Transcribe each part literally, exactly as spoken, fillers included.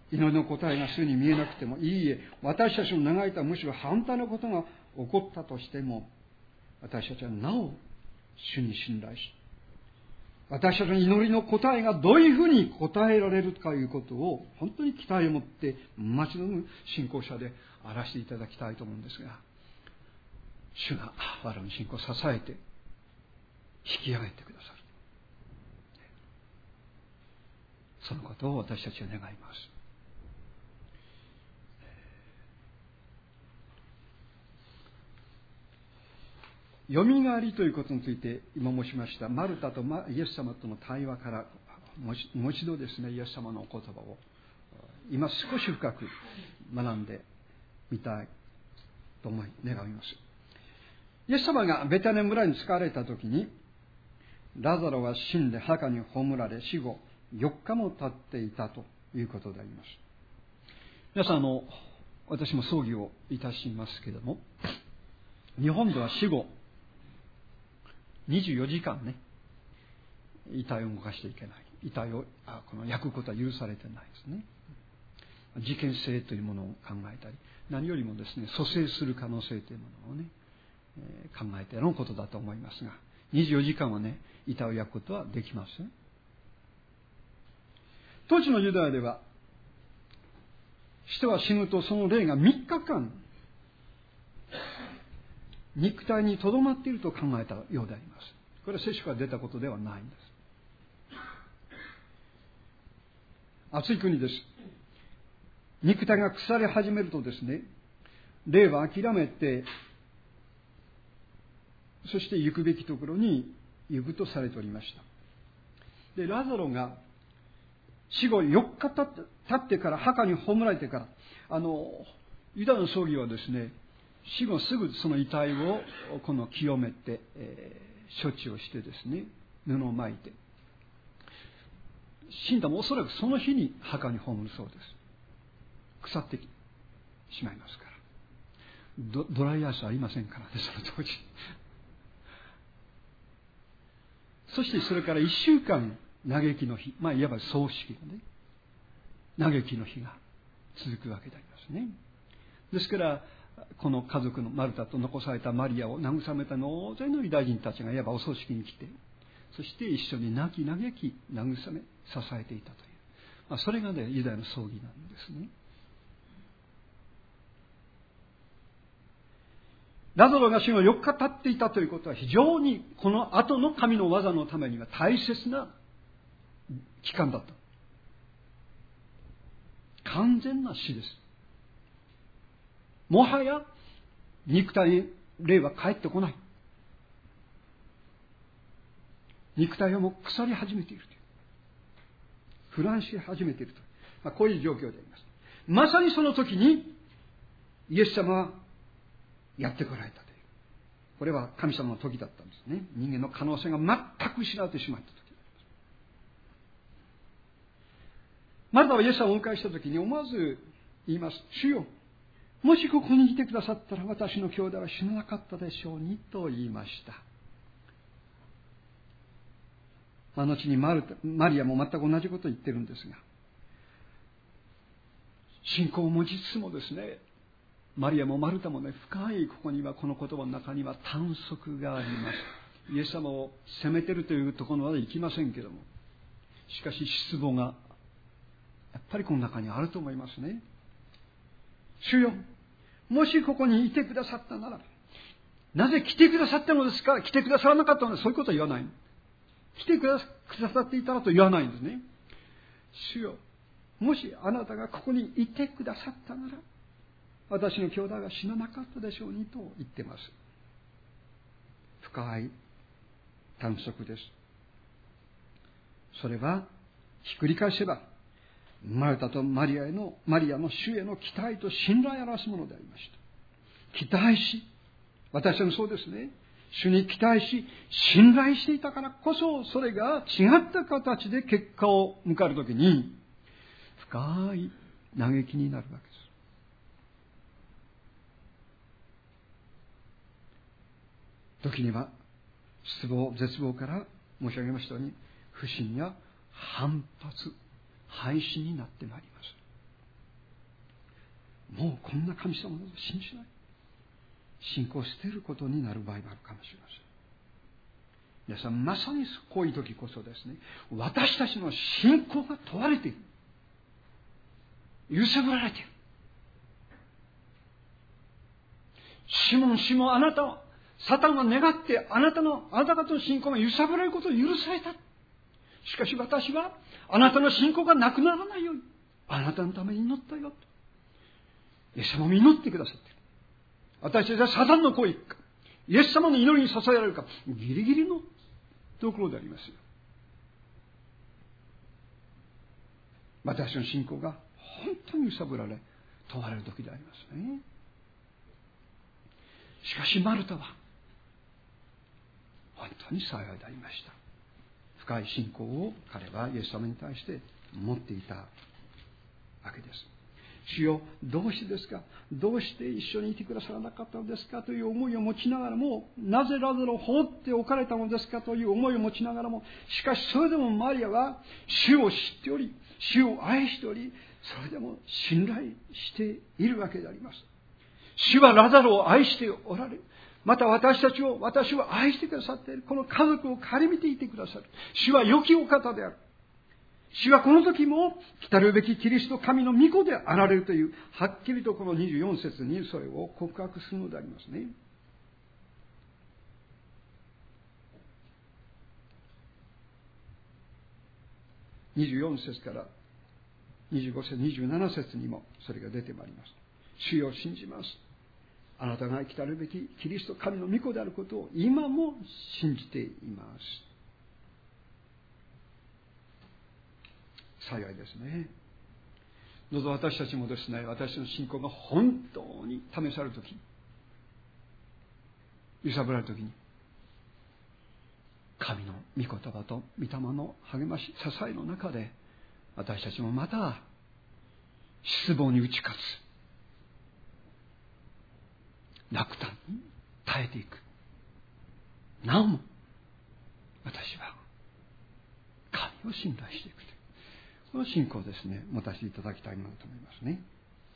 祈りの答えがすぐに見えなくてもいいえ、私たちの願いとはむしろ反対のことが起こったとしても、私たちはなお主に信頼し、私たちの祈りの答えがどういうふうに答えられるかということを本当に期待を持って待ち望む信仰者であらせていただきたいと思うんですが、主が我々の信仰を支えて引き上げてくださる、そのことを私たちは願います。よみがえりということについて今申しましたマルタとイエス様との対話からもう一度ですね、イエス様のお言葉を今少し深く学んでみたいと思い願います。イエス様がベタネ村に使われた時に、ラザロは死んで墓に葬られ死後よっかも経っていたということであります。皆さん、あの私も葬儀をいたしますけれども、日本では死後にじゅうよじかんね、遺体を動かしていけない、遺体をあこの焼くことは許されてないですね。事件性というものを考えたり、何よりもですね、蘇生する可能性というものをね、えー、考えてのことだと思いますが、にじゅうよじかんはね、遺体を焼くことはできません。当時のユダヤでは、人は死ぬとその霊がみっかかん肉体にとどまっていると考えたようであります。これは聖書から出たことではないんです。暑い国です。肉体が腐り始めるとですね、霊は諦めて、そして行くべきところに行くとされておりました。で、ラザロが死後よっか経ってから、墓に葬られてから、あのユダの葬儀はですね、死後すぐその遺体をこの清めて、えー、処置をしてですね、布を巻いて、死んだもおそらくその日に墓に葬るそうです。腐ってしまいますから、ド, ドライアイスありませんからね、その当時。そしてそれからいっしゅうかん嘆きの日、まあいわば葬式のね、嘆きの日が続くわけでありますね。ですからこの家族のマルタと残されたマリアを慰めた大勢のユダヤ人たちがいわばお葬式に来て、そして一緒に泣き嘆き慰め支えていたという、まあ、それがねユダヤの葬儀なんですね。ラザロが死後よっか経っていたということは、非常にこの後の神の技のためには大切な期間だった。完全な死です。もはや肉体に霊は帰ってこない。肉体はもう腐り始めているという、腐乱し始めているという、まあ、こういう状況であります。まさにその時にイエス様はやってこられたという、これは神様の時だったんですね。人間の可能性が全く失われてしまった時であります。マルタはイエス様をお迎えした時に思わず言います。主よ、もしここにいてくださったら私の兄弟は死ななかったでしょうにと言いました。まあ、後にマルタ、マリアも全く同じことを言ってるんですが、信仰を持ちつつもですね、マリアもマルタもね、深いここには、この言葉の中には短足があります。イエス様を責めてるというところまでいきませんけども、しかし失望がやっぱりこの中にあると思いますね。主よ、もしここにいてくださったならば、なぜ来てくださったのですか、来てくださらなかったので、そういうことは言わない。来てくださっていたらと言わないんですね。主よ、もしあなたがここにいてくださったなら、私の兄弟は死ななかったでしょうにと言っています。深い短足です。それはひっくり返せば、マルタとマリアへのマリアの主への期待と信頼を表すものでありました。期待し、私もそうですね、主に期待し信頼していたからこそ、それが違った形で結果を迎えるときに深い嘆きになるわけです。時には失望絶望から申し上げましたように、不信や反発、廃止になってまいります。 もうこんな神様など信じない、信仰を捨てることになる場合もあるかもしれません。皆さん、まさにこういう時こそですね、私たちの信仰が問われている、揺さぶられている。シモン、シモン、あなたはサタンは願ってあなたのあなた方の信仰が揺さぶられることを許された。しかし私はあなたの信仰がなくならないようにあなたのために祈ったよと。イエス様も祈ってくださっている。私たちはサタンの声かイエス様の祈りに支えられるか、ギリギリのところでありますよ。私の信仰が本当に揺さぶられ問われる時でありますね。しかしマルタは本当に幸いでありました。深い信仰を彼はイエス様に対して持っていたわけです。主よ、どうしてですか、どうして一緒にいてくださらなかったのですかという思いを持ちながらも、なぜラザロを放っておかれたのですかという思いを持ちながらも、しかしそれでもマリアは主を知っており、主を愛しており、それでも信頼しているわけであります。主はラザロを愛しておられる。また私たちを、私を愛してくださっている。この家族を顧みていてくださる。主は良きお方である。主はこの時も来るべきキリスト神の御子であられるという、はっきりとこのにじゅうよん節にそれを告白するのでありますね。にじゅうよん節からにじゅうご節、にじゅうなな節にもそれが出てまいります。主よ、信じます。あなたが来るべきキリスト神の御子であることを今も信じています。幸いですね。どうぞ私たちもですね、私の信仰が本当に試されるとき、揺さぶられるときに、神の御言葉と御霊の励まし、支えの中で、私たちもまた失望に打ち勝つ、落胆に耐えていく。なおも私は神を信頼していくという、この信仰をですね、持たせていただきたいものと思いますね。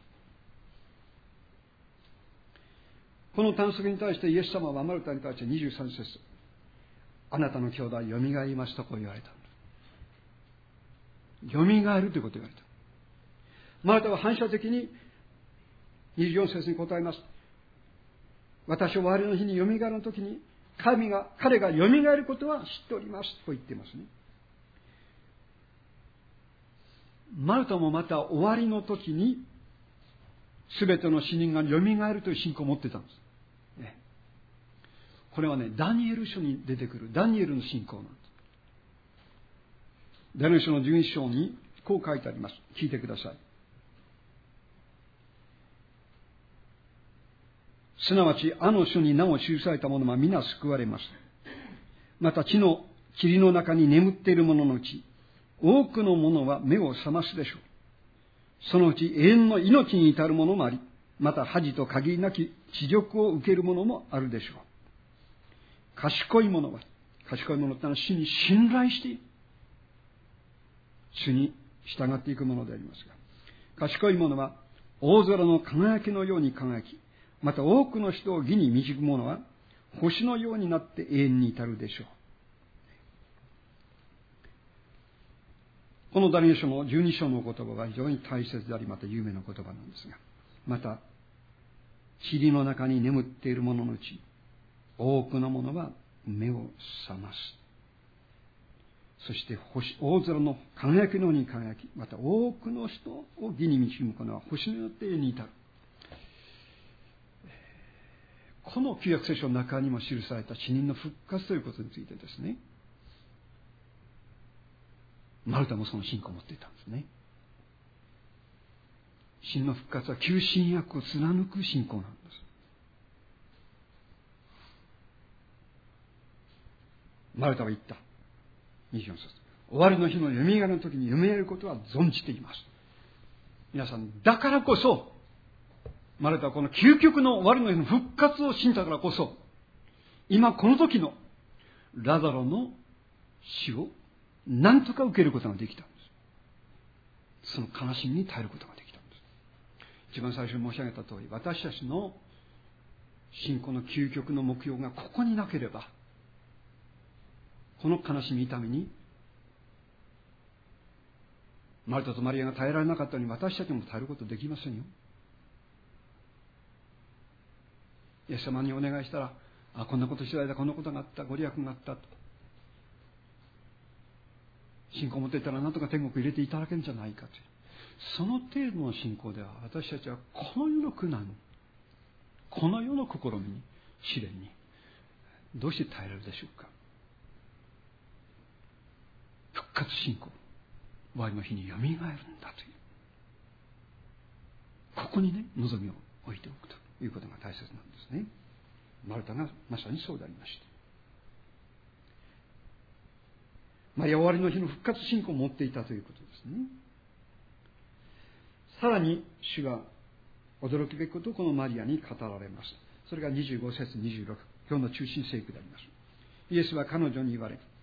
この短冊に対してイエス様はマルタに対してにじゅうさん節、あなたの兄弟よみがえりますとこう言われた。よみがえるということを言われた。マルタは反射的ににじゅうよん節に答えます。私は終わりの日によみがえるの時に神が彼がよみがえることは知っておりますと言っていますね。マルタもまた終わりの時に全ての死人がよみがえるという信仰を持ってたんです、ね、これはね、ダニエル書に出てくるダニエルの信仰なんです。ダニエル書のじゅういち章にこう書いてあります。聞いてください。すなわちあの書に名を記された者は皆救われます。また地の塵の中に眠っている者のうち多くの者は目を覚ますでしょう。そのうち永遠の命に至る者もあり、また恥と限りなき恥辱を受ける者もあるでしょう。賢い者は、賢い者ってのは主に信頼している。主に従っていくものでありますが、賢い者は大空の輝きのように輝き、また多くの人を義に導く者は星のようになって永遠に至るでしょう。このダニエル書のじゅうに章の言葉は非常に大切であり、また有名な言葉なんですが、また塵の中に眠っている者のうち多くの者は目を覚ます。そして星、大空の輝きのように輝き、また多くの人を義に導く者は星によって永遠に至る。この旧約聖書の中にも記された死人の復活ということについてですね、マルタもその信仰を持っていたんですね。死人の復活は旧新約を貫く信仰なんです。マルタは言った。にじゅうよん節。終わりの日のよみがえりの時によみがえることは存じています。皆さん、だからこそ、マルタはこの究極の終わりの日の復活を信じたからこそ、今この時のラザロの死を何とか受けることができたんです。その悲しみに耐えることができたんです。 一番最初に申し上げた通り、私たちの信仰の究極の目標がここになければ、この悲しみ痛みにマルタとマリアが耐えられなかったように、私たちも耐えることできませんよ。イエス様にお願いしたら、あ、こんなことしたらこんなことがあった、ご利益があったと、信仰を持っていたらなんとか天国入れていただけるんじゃないかという、その程度の信仰では、私たちはこの世の苦難、この世の試みに、試練にどうして耐えられるでしょうか。復活信仰、終わりの日によみがえるんだという、ここにね、望みを置いておくということが大切なんですね。マルタがまさにそうでありました。マリア、終わりの日の復活信仰を持っていたということですね。さらに主が驚くべきことをこのマリアに語られます。それがにじゅうご節にじゅうろく、今日の中心聖句であります。イエスは彼女に言われ、